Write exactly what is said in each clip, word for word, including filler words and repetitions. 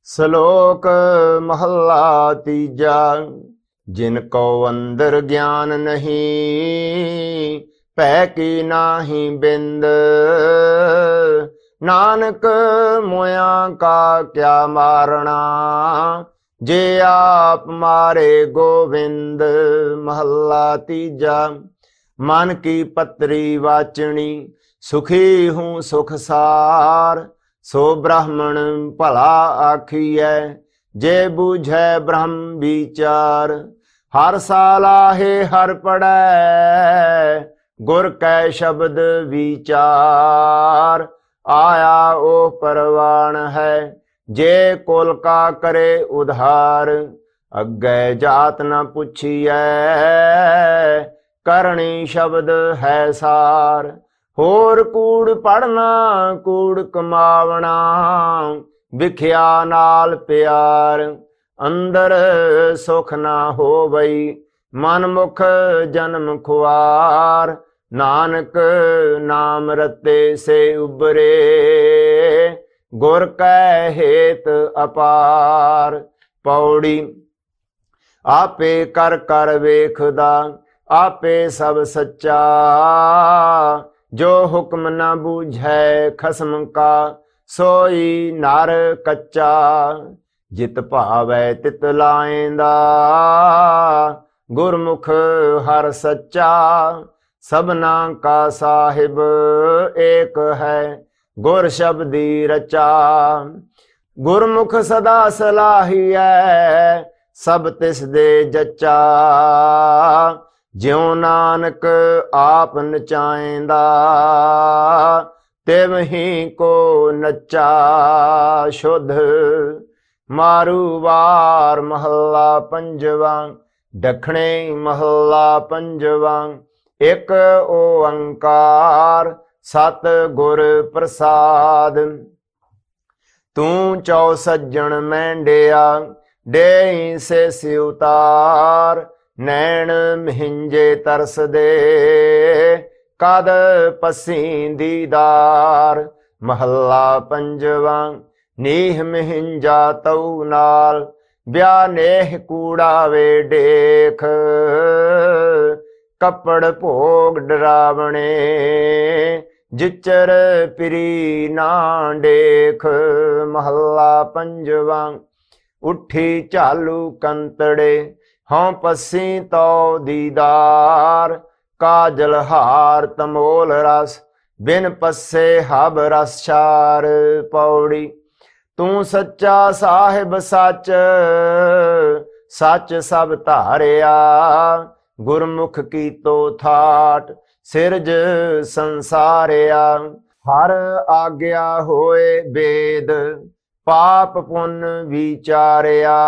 ਸਲੋਕ ਮਹੱਲਾ ਤੀਜਾ। ਜਿਨ ਕੋ ਅੰਦਰ ਗਿਆਨ ਨਹੀਂ, ਭੈ ਕੀ ਨਾਹੀ ਬਿੰਦ। ਨਾਨਕ ਮੋਇਆਂ ਕਾ ਕਿਆ ਮਾਰਣਾ, ਜੇ ਆਪ ਮਾਰੇ ਗੋਵਿੰਦ। ਮਹੱਲਾ ਤੀਜਾ। ਮਨ ਕੀ ਪਤਰੀ ਵਾਚਣੀ, ਸੁਖੀ ਹੂੰ ਸੁਖ ਸਾਰ। ਸੋ ਬ੍ਰਾਹਮਣ ਭਲਾ ਆਖੀਐ, ਜੇ ਬੂਝੈ ਬ੍ਰਹਮ ਵਿਚਾਰ। ਹਰ ਸਾਲ ਆਹੇ ਹਰ ਪੜੈ, ਗੁਰ ਕੈ ਸ਼ਬਦ ਵਿਚਾਰ। ਆਇਆ ਉਹ ਪਰਵਾਣ ਹੈ, ਜੇ ਕੁਲ ਕਾ ਕਰੇ ਉਧਾਰ। ਅੱਗੇ ਜਾਤ ਨ ਪੁੱਛੀਐ, ਕਰਣੀ ਸ਼ਬਦ ਹੈ ਸਾਰ। ਹੋਰ ਕੂੜ ਪੜਨਾ ਕੂੜ ਕਮਾਵਣਾ, ਵਿਖਿਆ ਨਾਲ ਪਿਆਰ। ਅੰਦਰ ਸੁਖ ਨਾ ਹੋਵਈ, ਮਨ ਮੁਖ ਜਨਮ ਖੁਆਰ। ਨਾਨਕ ਨਾਮ ਰਤੇ ਸੇ ਉਬਰੇ, ਗੁਰ ਕੈ ਹੇਤ ਅਪਾਰ। ਪੌੜੀ। ਆਪੇ ਕਰ ਕਰ ਵੇਖਦਾ, ਆਪੇ ਸਭ ਸੱਚਾ। ਜੋ ਹੁਕਮ ਨਾ ਬੂਝੈ ਖਸਮ ਕਾ, ਸੋਈ ਨਰ ਕੱਚਾ। ਜਿਤ ਭਾਵੈ ਤਿਤ ਲਾਏਂਦਾ, ਗੁਰਮੁਖ ਹਰ ਸੱਚਾ। ਸਭਨਾ ਕਾ ਸਾਹਿਬ ਏਕ ਹੈ, ਗੁਰ ਸ਼ਬਦੀ ਰਚਾ। ਗੁਰਮੁਖ ਸਦਾ ਸਲਾਹੀਐ, ਸਭ ਤਿਸ ਦੇ ਜਚਾ। ਜਿਉ ਨਾਨਕ ਆਪ ਨਚਾਏਂਦਾ, ਤਿਵਹੀਂ ਕੋ ਨਚਾ ਸ਼ੁੱਧ। ਮਾਰੂ ਵਾਰ। ਮਹੱਲਾ ਪੰਜਵਾ। ਦੱਖਣੇ ਮਹੱਲਾ ਪੰਜਵਾ। ਇੱਕ ਓੰਕਾਰ, ਸਤ ਗੁਰ ਪ੍ਰਸਾਦ। ਤੂੰ ਚੌ ਸੱਜਣ ਮੈਂਡਿਆ, ਡੇਈ ਸੇ ਸਿਉਤਾਰ। ਨੈਣ ਮਹਿੰਜੇ ਤਰਸਦੇ, ਕਦ ਪਸੀ ਦੀਦਾਰ। ਮਹੱਲਾ ਪੰਜਵਾ। ਨੀਹ ਮਹਿੰਜਾ ਤਉ ਨਾਲ, ਵਿਆਹ ਨੇਹ ਕੂੜਾਵੇ ਡੇਖ। ਕੱਪੜ ਭੋਗ ਡਰਾਵਣੇ, ਜਿਚਰ ਪਿਰੀ ਨਾ ਡੇਖ। ਮਹੱਲਾ ਪੰਜਵਾ। ਉੱਠੀ ਝਾਲੂ ਕੰਤੜੇ, ਹਉ ਪਸੀ ਤਉ ਦੀਦਾਰ। ਕਾਜਲ ਹਾਰ ਤਮੋਲ ਰਸ, ਬਿਨ ਪੱਸੇ ਹਬ ਰਸ ਛਾਰ। ਪੌੜੀ। ਤੂੰ ਸੱਚਾ ਸਾਹਿਬ ਸੱਚ, ਸੱਚ ਸਭ ਧਾਰਿਆ। ਗੁਰਮੁਖ ਕੀਤੋ ਥਾਟ, ਸਿਰਜ ਸੰਸਾਰਿਆ। ਹਰ ਆਗਿਆ ਹੋਏ ਬੇਦ, ਪਾਪ ਪੁੰਨ ਵਿਚਾਰਿਆ।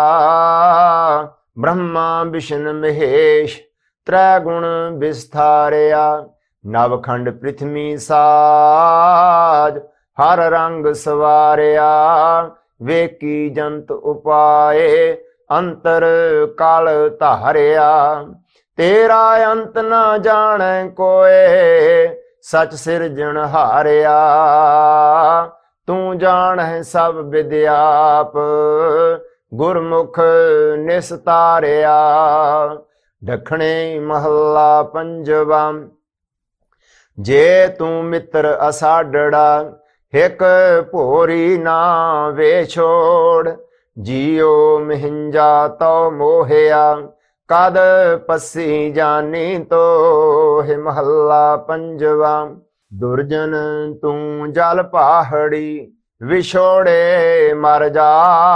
ਬ੍ਰਹਮਾ ਵਿਸ਼ਨ ਮਹੇਸ਼, ਤ੍ਰੈ ਗੁਣ ਵਿਸਥਾਰਿਆ। ਨਵਖੰਡ ਪ੍ਰਿਥਵੀ ਸਾਜ, ਹਰ ਰੰਗ ਸਵਾਰਿਆ। ਵੇਕੀ ਜੰਤ ਉਪਾਏ, ਅੰਤਰ ਕਲ ਧਾਰਿਆ। ਤੇਰਾ ਅੰਤ ਨਾ ਜਾਣੈ ਕੋਏ, ਸਚ ਸਿਰਜਣ ਹਾਰਿਆ। ਤੂੰ ਜਾਣੈ ਸਭ ਵਿਦਿਆਪ, ਗੁਰਮੁਖ ਨਿਸਤਾਰਿਆ। ਦੱਖਣੇ ਮਹੱਲਾ ਪੰਜਵਾ। ਜੇ ਤੂੰ ਮਿੱਤਰ ਅਸਾਡੜਾ, ਹਿਕ ਭੋਰੀ ਨਾ ਵੇ ਛੋੜ। ਜੀਉ ਮਹਿੰਜਾ ਤਉ ਮੋਹਿਆ, ਕਦ ਪੱਸੀ ਜਾਨੀ ਤੋਹਿ। ਮਹੱਲਾ ਪੰਜਵਾ। ਦੁਰਜਨ ਤੂੰ ਜਲ ਪਾਹੜੀ, ਵਿਛੋੜੇ ਮਰ ਜਾ।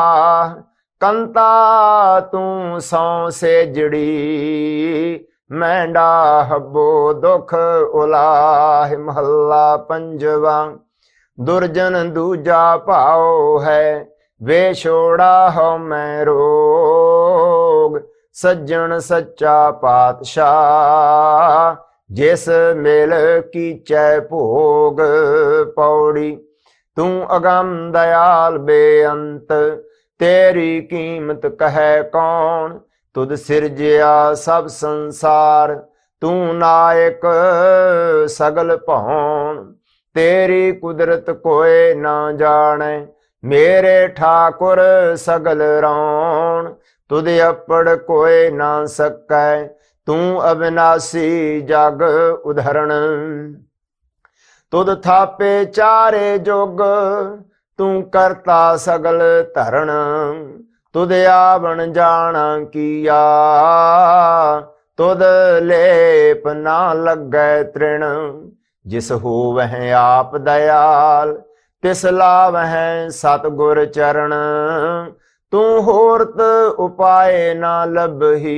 ਕੰਤਾ ਤੂੰ ਸੌ ਸੇਜੜੀ, ਮੈਂਡਾ ਹੱਬੋ ਦੁਖ ਉਲਾਹਿ। ਮਹੱਲਾ ਪੰਜਵਾ। ਦੁਰਜਨ ਦੂਜਾ ਭਾਉ ਹੈ, ਵਿਛੋੜਾ ਹਉ ਮੈਂ ਰੋਗ। ਸੱਜਣ ਸੱਚਾ ਪਾਤਸ਼ਾਹ, ਜਿਸ ਮਿਲ ਕੀਚੈ ਭੋਗ। ਪੌੜੀ। ਤੂੰ ਅਗੰਮ ਦਇਆਲ ਬੇਅੰਤ, ਤੇਰੀ ਕੀਮਤ ਕਹੈ ਕੌਣ। ਤੁਧ ਸਿਰਜਿਆ ਸਭ ਸੰਸਾਰ, ਤੂੰ ਨਾਇਕ ਸਗਲ ਭਉਣ। ਤੇਰੀ ਕੁਦਰਤ ਕੋਇ ਨਾ ਜਾਣੈ, मेरे ठाकुर सगल रौण, तुद अपड़ कोय ना सकै, तू अविनाशी जग उधरण। तुद थापे चारे जुग, तू करता सगल धरण, तुद आवण जाना किया, तुद लेप ना लगै तृण। जिस होवह आप दयाल, तिस लावह सतगुर चरण, तू होरत उपाय ना लभही,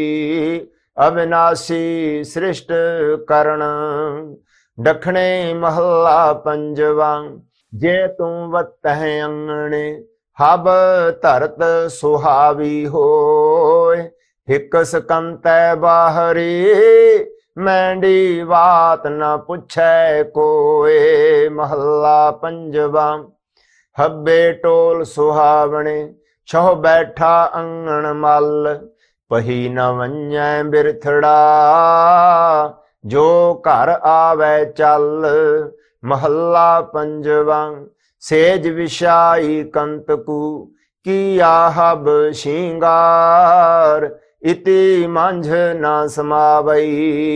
अविनाशी सृष्ट करण। दखणे महला पंजवा, जे तू वतह अंगणे, हब धरत सुहावी होय, हिक सकंतै बाहरी, मैंडी बात न पुछै कोय। महला पंजवा। हब्बे टोल सुहावणे, छह बैठा अंगण मल, पही न वंजै बिरथड़ा, जो घर आवे चल। महला पंजवा। सेज विषाई कंतकु, किया हब शिंगार, इति मंझ न समावई,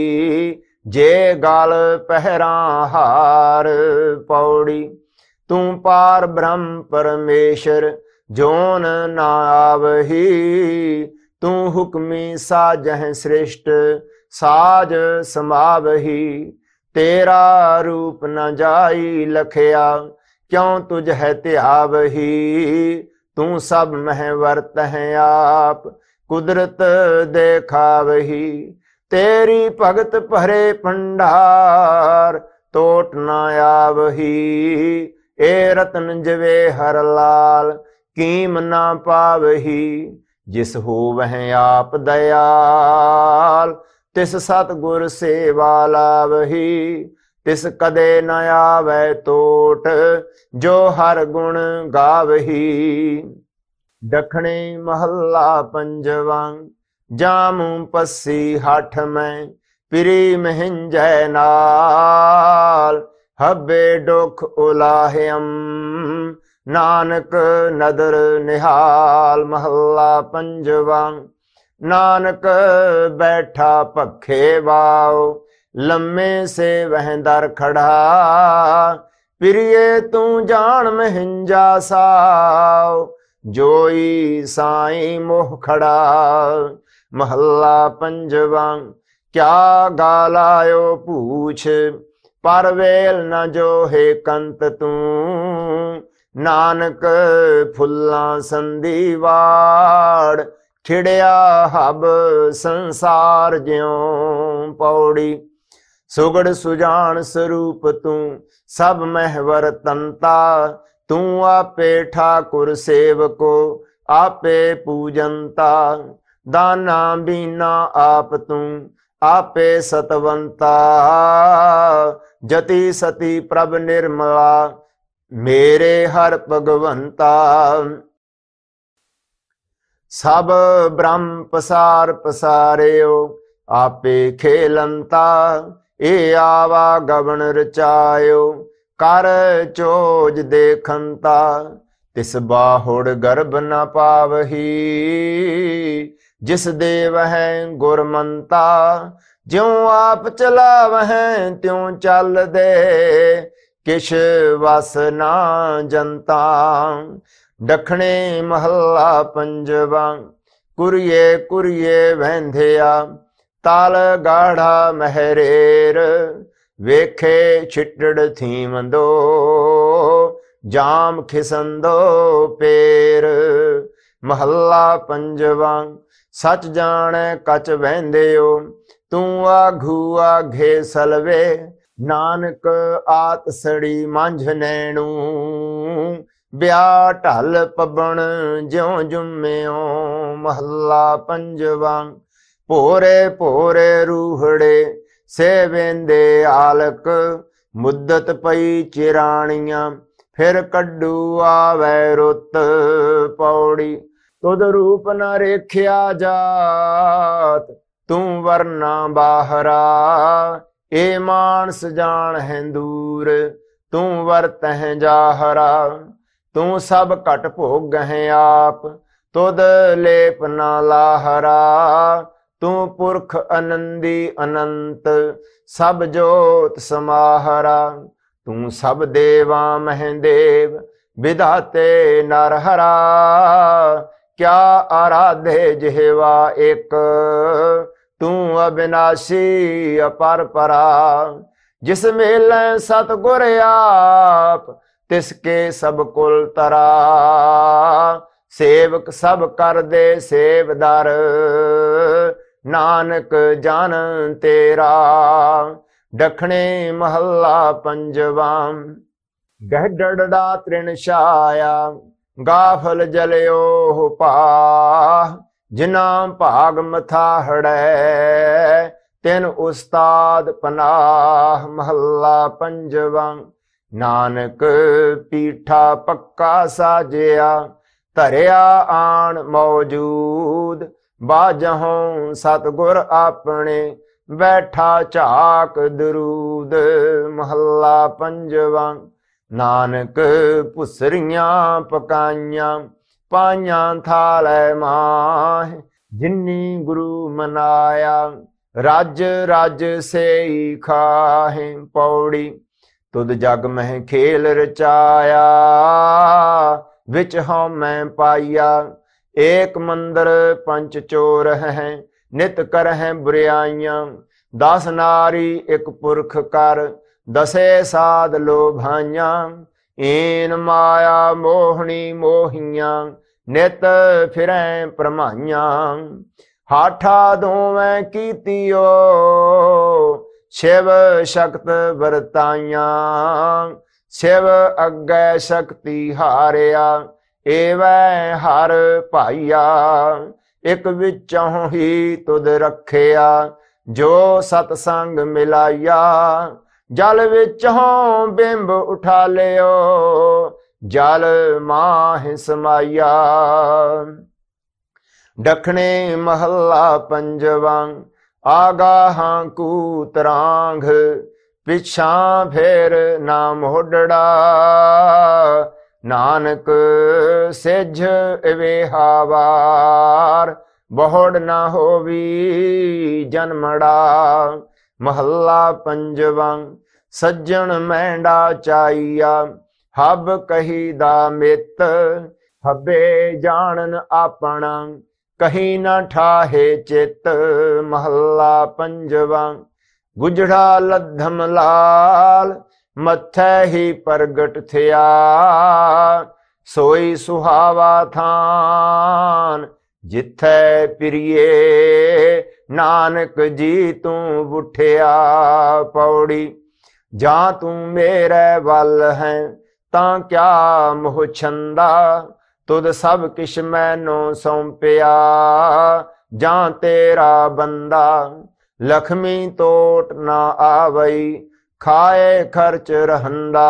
जे गाल पहरा हार। पौड़ी। तू पार ब्रह्म परमेश्वर, जोन न आवही, तू हुक्मी साजह सृष्ट, साज समावही। तेरा रूप न जाई लखया, क्यों तुझ है त्यावही, तू सब मह वर्त है आप, कुदरत देखावही। तेरी भगत भरे भंडार, तोट न आवही, ए रतन जवे हर लाल, कीम न पावही। जिस होवह आप दयाल, तिस सतगुर सेवा लावही, तिस कदे न आवे तोट, जो हर गुण गावही। दखणे महला पंजवा। जामू पस्सी हठ में, पिरी महिंजै नाल, हब्बे दुख उलाह्यम, नानक नदर निहाल। महला पंजवा। नानक बैठा पखे वाओ, लम्मे से वह दर खड़ा, प्रिय तू जान महिंजा साओ, जोई साई मोह खड़ा। महला पंजवा। क्या गालायो पूछ, पर वेल न जो है कंत तू, नानक फुल्ला संदीवाड़, खिड़या हब संसार ज्यों। पौड़ी। सुगड़ सुजान स्वरूप तू, सब महवर तंता, तू आपे ठाकुर सेवको, आपे पूजनता। दाना बीना आप तू, आपे सतवंता, जति सती प्रभ निर्मला, मेरे हर भगवंता। सब ब्रह्म पसार पसारेओ, आपे खेलंता, ए आवा गवन रचायो, कर चोज देखंता। तिस बाहुड़ गर्भ न पावही, जिस देव है गुरमंता, ज्यों आप चलावह त्यों चल दे, किश वस ना जनता। दखणे महला पंजवा। कुरिये कुरिये वैंधिया, ताल गाढ़ा महरेर, वेखे छिटड़ थीमंदो, जाम खिसंदो पेर। महला पंजवा। सच जाने कच वैंदियो, तू आघू आघे सलवे, नानक आत सड़ी मंझ नैणू, ब्याह ढल पबन ज्यों जुम्मियो। महला पंजवा। भोरे भोरे रूहड़े, से वेंदे आलक, मुद्दत पई चिराणियां, फिर कड्डू आवे रुत। पौड़ी। तुद रूप न रेख्या जात, तू वरना बाहरा, ए मानस जान है दूर, तू वरत है जाहरा। ਤੂੰ ਸਭ ਘਟ ਭੋਗਹਿ ਆਪ, ਤੁਧ ਲੇਪ ਨਾ ਲਾਹਰਾ। ਤੂੰ ਪੁਰਖ ਅਨੰਦੀ ਅਨੰਤ, ਸਭ ਜੋਤ ਸਮਾਹਰਾ। ਤੂੰ ਸਭ ਦੇਵਾਂ ਮਹਿ ਦੇਵ, ਵਿਧਾਤੇ ਨਰ ਹਰਾ। ਕਿਆ ਆਰਾਧੇ ਜਿਹਵਾ ਇੱਕ, ਤੂੰ ਅਬਿਨਾਸ਼ੀ ਅਪਰ ਪਰਾ। ਜਿਸ ਮੇਲੈ ਸਤਿਗੁਰ ਆਪ, ਤਿਸਕੇ ਸਭ ਕੁਲ ਤਰਾ। ਸੇਵਕ ਸਭ ਕਰਦੇ ਸੇਵਦਰ, ਨਾਨਕ ਜਨ ਤੇਰਾ। ਦਖਣੇ ਮਹੱਲਾ ਪੰਜਵਾਂ। ਗਹਿੜੜਾ ਤ੍ਰਿਣ ਛਾਇਆ, ਗਾਫਲ ਜਲਿਓ ਪਾ। ਜਿਨਾ ਭਾਗ ਮਥਾਹੜੈ, ਤਿਨ ਉਸਤਾਦ ਪਨਾਹ। ਮਹੱਲਾ ਪੰਜਵਾਂ। ਨਾਨਕ ਪੀਠਾ ਪੱਕਾ ਸਾਜਿਆ, ਧਰਿਆ ਆਣ ਮੌਜੂਦ। ਬਾਜਹੁ ਸਤਿਗੁਰ ਆਪਣੇ, ਬੈਠਾ ਝਾਕ ਦਰੂਦ। ਮਹੱਲਾ ਪੰਜਵਾਂ। ਨਾਨਕ ਭੁਸਰੀਆਂ ਪਕਾਈਆਂ, ਪਾਈਆਂ ਥਾਲੈ ਮਾਹਿ। ਜਿਨੀ ਗੁਰੂ ਮਨਾਇਆ, ਰਜ ਰਜ ਸੇਈ ਖਾਹਿ। ਪੌੜੀ। ਤੁਧ ਜਗ ਮਹਿ ਖੇਲ ਰਚਾਇਆ, ਵਿਚ ਹਉ ਮੈਂ ਪਾਈਆ। ਏਕ ਮੰਦਰ ਪੰਚ ਚੋਰ ਹੈ, ਨਿਤ ਕਰਹਿ ਬੁਰਿਆਈਆਂ। ਦਸ ਨਾਰੀ ਇਕ ਪੁਰਖ ਕਰ, ਦਸੇ ਸਾਧ ਲੋਭਾਈਆਂ। ਏਨ ਮਾਇਆ ਮੋਹਣੀ ਮੋਹੀਆਂ, ਨਿਤ ਫਿਰੈ ਭਰਮਾਈਆਂ। ਹਾਠਾ ਦੋਵੇਂ ਕੀਤੀਓ, ਸ਼ਿਵ ਸ਼ਕਤ ਵਰਤਾਈਆਂ। ਸ਼ਿਵ ਅੱਗੇ ਸ਼ਕਤੀ ਹਾਰਿਆ, ਏਵੈ ਹਰ ਭਾਈਆ। ਇਕ ਵਿਚੋਂ ਹੀ ਤੁਧ ਰੱਖਿਆ, ਜੋ ਸਤ ਸੰਗ ਮਿਲਾਇਆ। ਜਲ ਵਿਚੋਂ ਬਿੰਬ ਉਠਾ ਲਿਓ, ਜਲ ਮਾਹਿ ਸਮਾਇਆ। ਦਖਣੇ ਮਹੱਲਾ ਪੰਜਵਾਂ। ਆਗਾਹਾਂ ਕੂਤਰਾਂਘ, ਪਿਛਾਂ ਫੇਰ ਨਾ ਮੋਢੜਾ। ਨਾਨਕ ਸਿੱਝ ਇਵੇਹਾ ਵਾਰ, ਬਹੁੜ ਨਾ ਹੋਵੀ ਜਨਮੜਾ। ਮਹੱਲਾ ਪੰਜਵਾਂ। ਸੱਜਣ ਮਹਿੰਡਾ ਚਾਈਆ, ਹਬ ਕਹੀ ਦਾ ਮਿੱਤ। ਹਬੇ ਜਾਣਨ ਆਪਣਾ, ਕਹੀ ਨਾ ਠਾਹੇ ਚਿੱਤ। ਮਹੱਲਾ ਪੰਜਵਾਂ। ਗੁਜੜਾ ਲੱਧਮ ਲਾਲ, ਮੱਥੈ ਹੀ ਪ੍ਰਗਟ ਥਿਆ। ਸੋਈ ਸੁਹਾਵਾ ਥਾਨ, ਜਿੱਥੈ ਪ੍ਰਿਏ। ਨਾਨਕ ਜੀ ਤੂੰ ਉਠਿਆ। ਪੌੜੀ। ਜਾਂ ਤੂੰ ਮੇਰੇ ਵੱਲ ਹੈ, ਤਾਂ ਕਿਆ ਮੋਹ ਛੰਦਾ। ਤੁਧ ਸਭ ਕਿਛ ਮੈਨੂੰ ਸੌਂਪਿਆ, ਜਾਂ ਤੇਰਾ ਬੰਦਾ। ਲਖਮੀ ਤੋਟ ਨਾ ਆਵਈ, ਖਾਏ ਖਰਚ ਰਹੰਦਾ।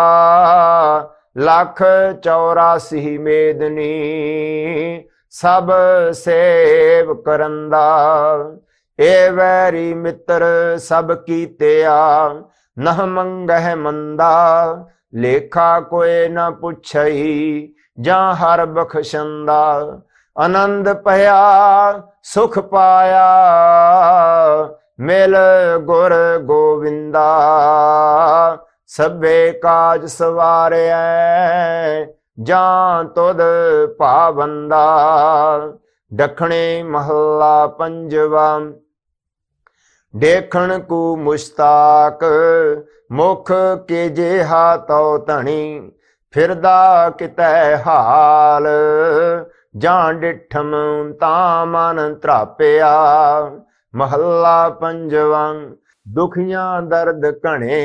ਲੱਖ ਚੌਰਾਸੀ ਮੇਦਨੀ, ਸਭ ਸੇਵ ਕਰੰਦਾ। ਏ ਵੈਰੀ ਮਿੱਤਰ ਸਭ ਕੀਤਿਆ, ਨਹ ਮੰਗਹਿ ਮੰਦਾ। ਲੇਖਾ ਕੋਏ ਨਾ ਪੁੱਛਈ, ਜਾਂ ਹਰ ਬਖਸ਼ੰਦਾ। ਆਨੰਦ ਭਇਆ ਸੁਖ ਪਾਇਆ, ਮਿਲ ਗੁਰ ਗੋਵਿੰਦਾ। ਸਭੇ ਕਾਜ ਸਵਾਰਿਐ, ਜਾਂ ਤੁਧ ਭਾਵੰਦਾ। ਦਖਣੇ ਮਹੱਲਾ ਪੰਜਵਾਂ। ਦੇਖਣ ਕੂ ਮੁਸ਼ਤਾਕ, ਮੁਖ ਕੇ ਜਿਹਾ ਤਉ ਧਣੀ। ਫਿਰਦਾ ਕਿਤੈ ਹਾਲ, ਜਾਂ ਡਿਠਮ ਤਾਂ ਮਨ ਧਰਾਪਿਆ। ਮਹੱਲਾ ਪੰਜਵਾਂ। ਦੁਖੀਆਂ ਦਰਦ ਘਣੇ,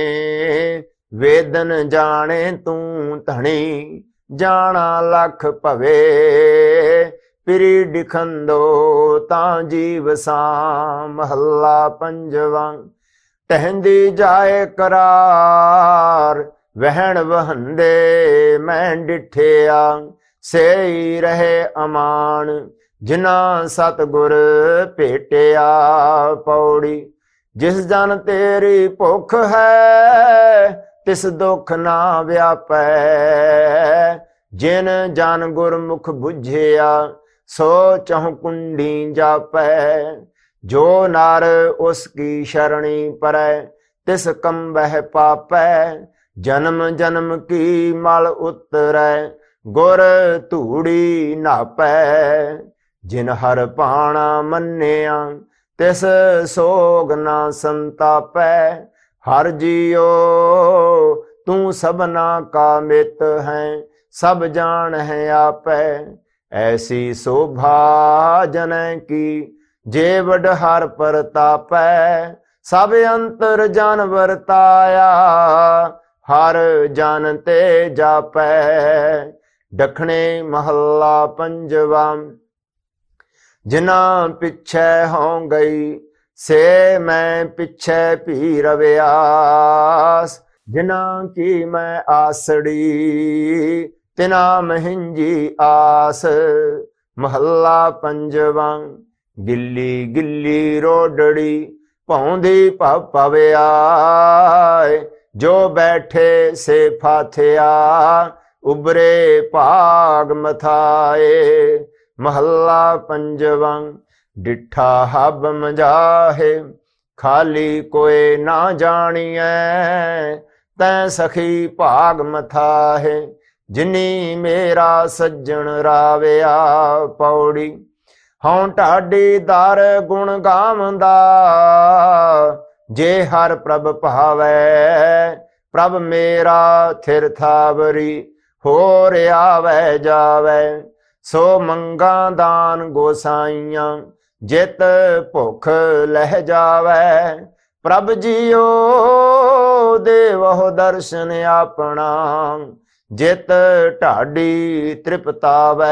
ਵੇਦਨ ਜਾਣੇ ਤੂੰ ਧਣੀ। ਜਾਣਾ ਲਖ ਭਵੇ, ਪਿਰੀ ਡਿਖੰਦੋ ਤਾਂ ਜੀਵ ਸਾਂ। ਮਹੱਲਾ ਪੰਜਵਾਂ। ਟਹਿੰਦੀ ਜਾਏ ਕਰਾਰ, ਵਹਿਣ ਵਹੰਦੇ ਮੈਂ ਡਿਠਿਆ। ਸੇਈ ਰਹੇ ਅਮਾਨ, ਜਿਨਾ ਸਤਿਗੁਰ ਭੇਟਿਆ। ਪੌੜੀ। ਜਿਸ ਜਨ ਤੇਰੀ ਭੁੱਖ ਹੈ, तिस दुख ना व्यापै। जिन जन गुरमुख बुझिया सो चहु कुंडी जापै। जो नर उसकी शरणी परै तिस कंबह पापै। जन्म जन्म की मल उतरै गुर धूड़ी नापै। जिन हर पाणा मन्निया तिस सोग ना संतापै। हर जियो तू सबना का मित है सब जान है आपै। ऐसी शोभा जन की जे बड़ हर परतापै। सब अंतर जान वरताया हर जानते जापै। दखणे महला पंजवा। जिना पिछे हों गई से मैं पिछे भी रव्यास। जिना की मैं आसड़ी तिना महिंजी आस। महला पंजवा। गिल्ली गिल्ली रोडड़ी पौंदी पवया। जो बैठे से फाथिया उबरे भाग मथाए। महला पंजवा। डिठा हब मजाहे खाली कोई ना जानिए। तै सखी भाग मथाहे जिनी मेरा सज्जन राविया। पौड़ी हों ढाडी दर गुण गावंदा जे हर प्रभ भावै। प्रभ मेरा थिर थावरी होर आवे जावे। सो मंगा दान गोसाइयां जित भुख लह जावे। प्रभ जियो देवो दर्शन अपना जित ढाडी तृप्तावै।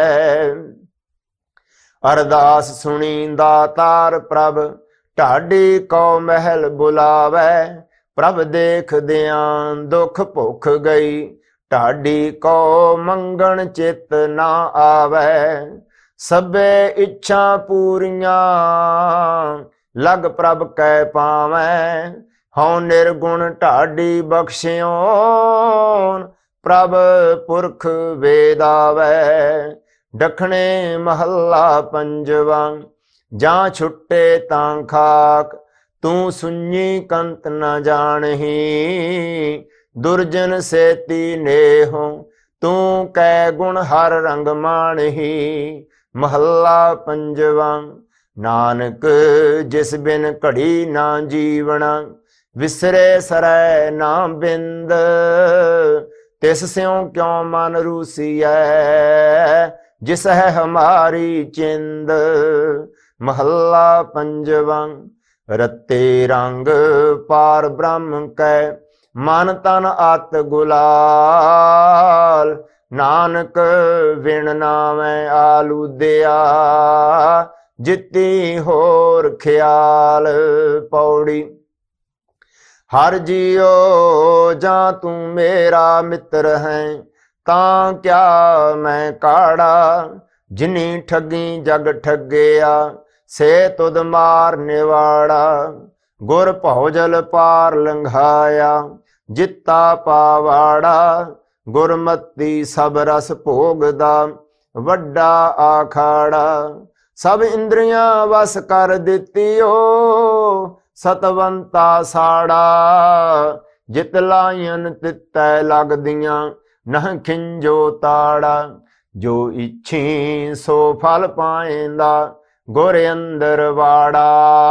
अरदास सुनी दातार प्रभ ढाडी को महल बुलावै। प्रभ देख दियां दुख भुख गई ढाडी को मंगन चित ना आवे। सबे इच्छा पूरियां लग प्रभ कै पावै। हौ निर्गुण ढाडी बख्शियों प्रभ पुरख वेदावै। दखणे महला पंजवा। जा छुट्टे तां खाक तू सुनी कंत न जानही। दुर्जन सेती नेहो तू कै गुण हर रंग मानही। महला पंजवा। नानक जिस बिन घड़ी ना जीवना विसरे सरै ना बिंद। तिस स्यों क्यों मन रूसिया जिस है हमारी चिंद। महला पंजवा। रत्ते रंग पार ब्रह्म कै मन तन आत गुलाल। नानक विण नामै आलूदिया जिती होर ख्याल। पौड़ी हर जियो जा तू मेरा मित्र है तां क्या मैं काड़ा। जिनी ठगी जग ठगेया से तुद मार निवाड़ा। गुर भौजल पार लंघाया जिता पावाड़ा। गुरमती सब रस भोगदा वड्डा आखाड़ा। सब इंद्रियां वस कर दितियो सतवंता साड़ा। जित लायन तितै लगदियां नह खिंजो ताड़ा। जो इच्छी सो फल पाएंदा गुर अंदर वाड़ा।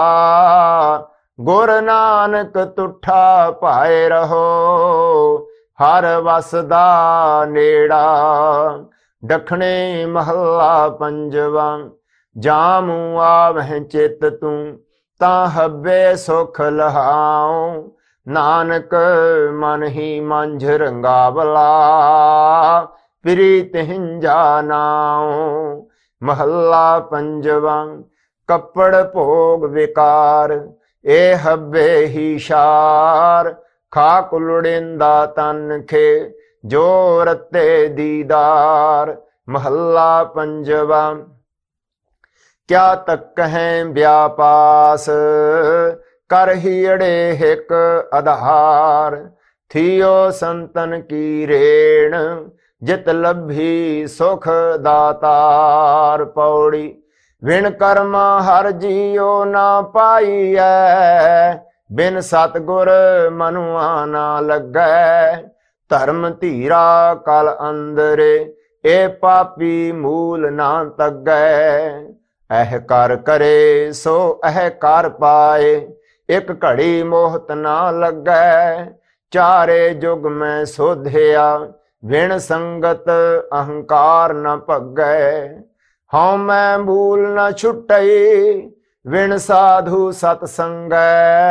गुर नानक तुठा पाए रहो हर वसदा नेड़ा। दखणे महला पंजवा। जामू आवह चित तू तां हब्बे सुख लहाओ। नानक मन ही मंझ रंगावला प्रीत हिंजा नाओ। महला पंजवा। कपड़ भोग विकार ए हब्बे ही शार। खाक लुड़िंदा तन खे जो रते दीदार। महला पंजवा। क्या तक हैं व्यापास कर ही अड़े हिक आधार। थियो संतन की रेण जित लभी सुख दातार। पौड़ी बिन कर्म हर जियो ना पाईऐ, बिन सतगुर मनुआ ना लगै। धर्म धीरा कल अंदरे ए पापी मूल ना तगै। एह कर करे सो एह कर पाए, एक घड़ी मोहत ना लगै। चारे जुग में सोधिया बिन संगत अहंकार न भगै। हाँ मैं मूल न छुटई बिन साधु सतसंगै।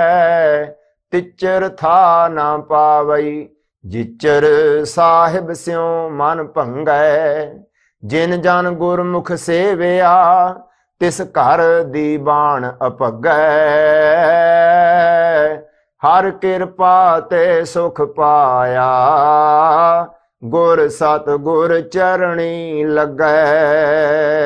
तिचर था ना पावई जिचर साहिब स्यों मन भंगै। जिन जन गुरमुख सेविया तिस घर दीवान अपगै। हर कृपा ते सुख पाया, गुर सतगुर चरणी लगै।